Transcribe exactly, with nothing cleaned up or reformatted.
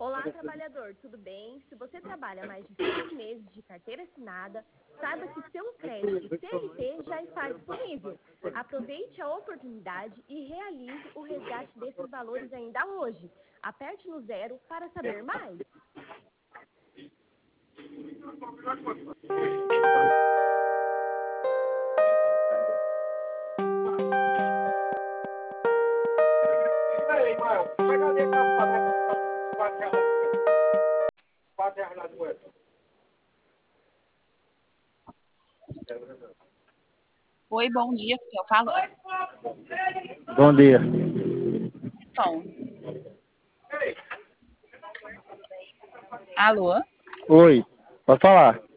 Olá, trabalhador, tudo bem? Se você trabalha mais de seis meses de carteira assinada, saiba que seu crédito C L T já está disponível. Aproveite a oportunidade e realize o resgate desses valores ainda hoje. Aperte no zero para saber mais. Oi, bom dia, com quem eu falo? Bom dia. Som. Alô? Oi, pode falar.